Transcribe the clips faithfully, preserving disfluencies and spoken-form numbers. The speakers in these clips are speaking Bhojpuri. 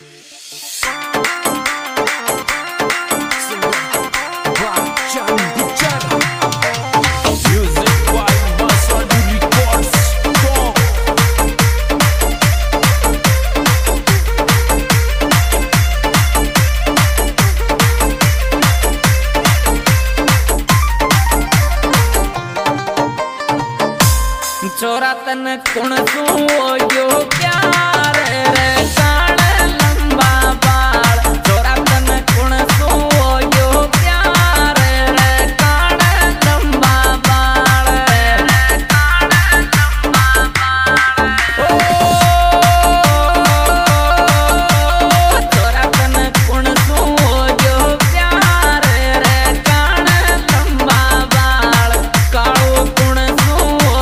छोरा तन कुण सू यो प्यार रे कान लंबा बाल। छोरा तन कुण सू यो प्यार रे कान लंबा बाल रे कान लंबा बाल। ओ छोरा तन कुण सू यो प्यार रे कान लंबा बाल। काळू कुण सू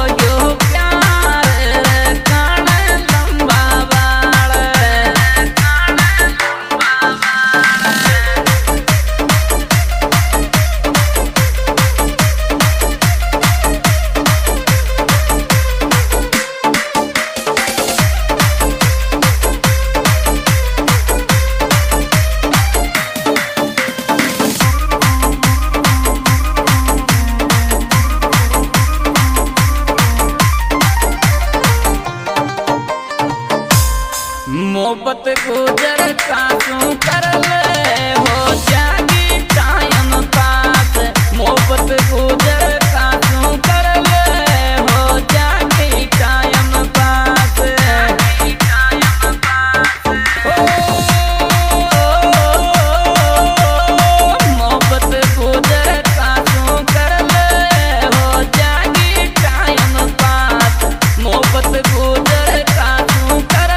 मोहब्बत गुजर कासू कर ले हो जागी टाइम पास। मोहब्बत गुजर कासू कर ले हो जागी टाइम पास। मोहब्बत गुजर कासू कर ले हो जागी टाइम पास। मोहब्बत गुजर कासू कर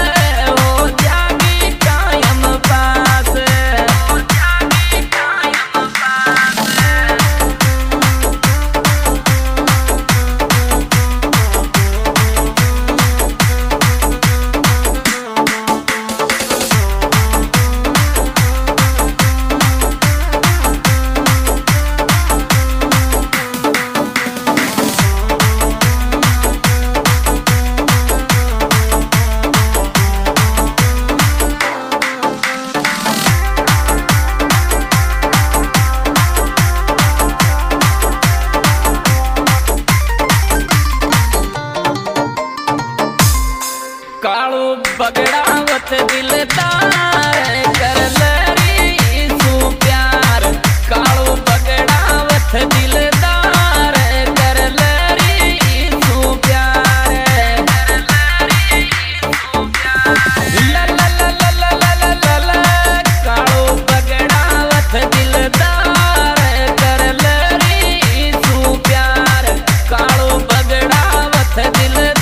काळू बगड़ावत दिलदार कर लरी सू प्यार। काळू बगड़ावत दिलदार कर लरी सू प्यार। ला ला ला ला ला ला ला ला ला। काळू बगड़ावत दिलदार कर लरी सू प्यार। काळू बगड़ावत दिलदार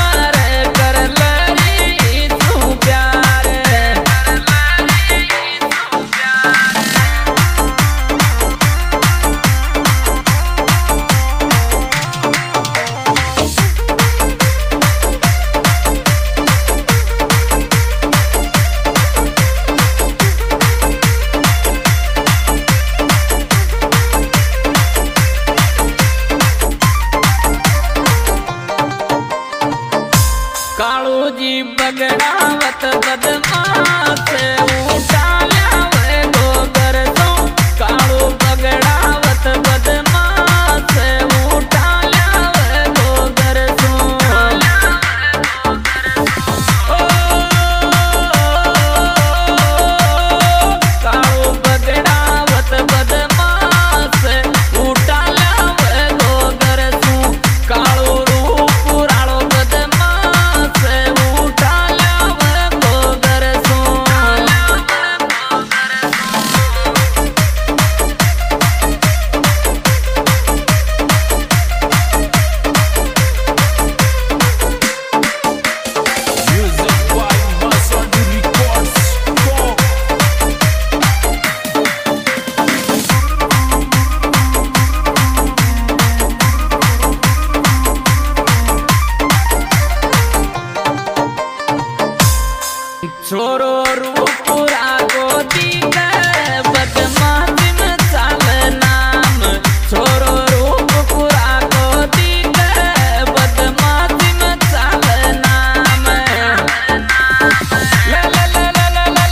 काळू जी बगड़ावत बदमाश उठा ल्यावे गोगर तो। काळू बगड़ावत बदमाश उठा ल्यावे गोगर तो। काळू बगड़ावत बदमाश उठा ल्यावे गोगर तो। काळू रूप राळो बदमाश उठा ल्यावे गोगर तो। छोरो रूप रागो दीक बदमाशी में चाल नाम। छोरो रूप रागो दीक बदमाशी में चाल नाम। ला ला ला ला ला ला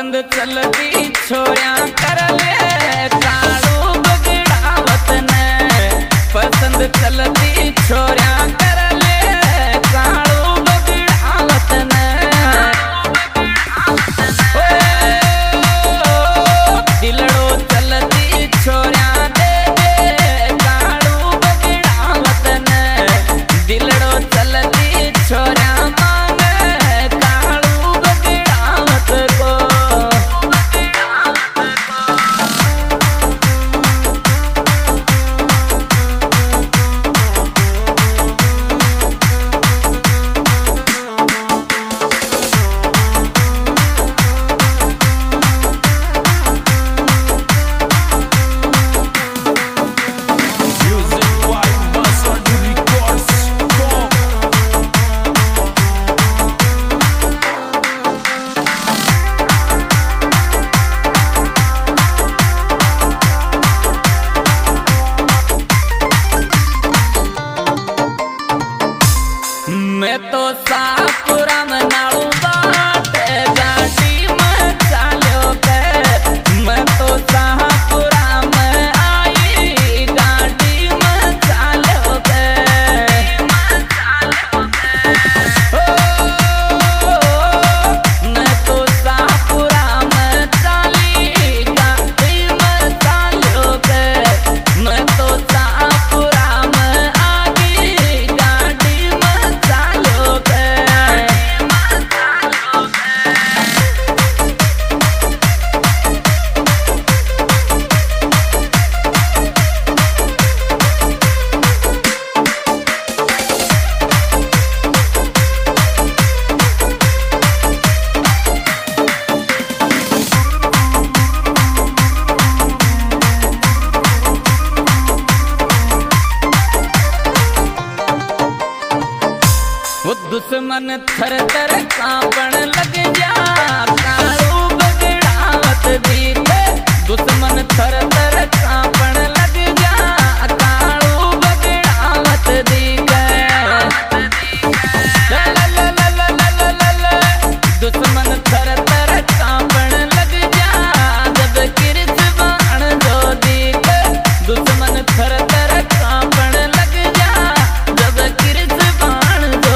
पसंद चलती छोया कर ले कालू बगड़ावत ने पसंद चलती छोया कर ले कालू बगड़ावत ने दिलड़ो चलती छोया दे दे कालू बगड़ावत ने दिलड़ो चलती छोया मैं तो सापुरा में नालू बाटे गाड़ी में चालो के मैं तो सापुरा में आई गाड़ी में चालो के मैं तो सापुरा में चाली गाड़ी में चालो के मैं तो सापुरा में आई गाड़ी में चालो के वो दुश्मन थर थर कांपण लग जा कालू बगड़ावत दिखे दुश्मन थर थर कांपण लग जा कालू बगड़ावत दिखे ला ला ला ला ला ला ला ला दुश्मन थर थर कांपण लग जा जब किरच बाण जो दिखे दुश्मन थर थर कांपण लग जा जब किरच बाण जो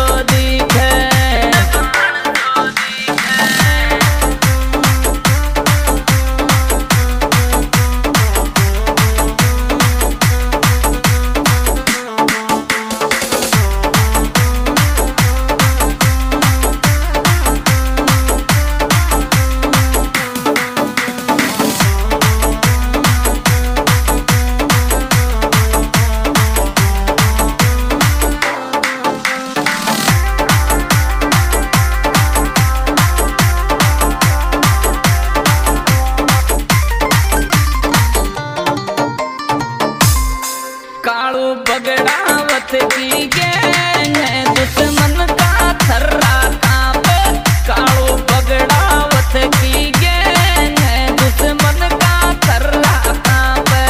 कालू बगड़ावत की गैंग दुश्मन का थर्रा कांपे कालू बगड़ावत की गैंग दुश्मन का थर्रा कांपे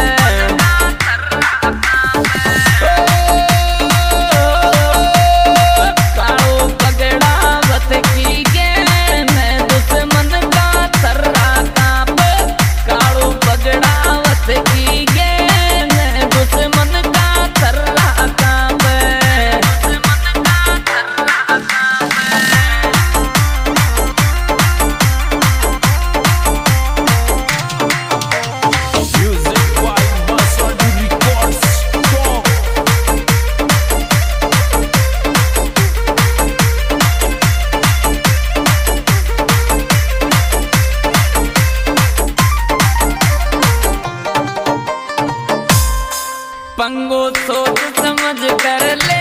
कालू बगड़ावत की गैंग दुश्मन का थर्रा कांपे कालू बगड़ावत की गैंग दुश्मन पंगो सोच समझ कर ले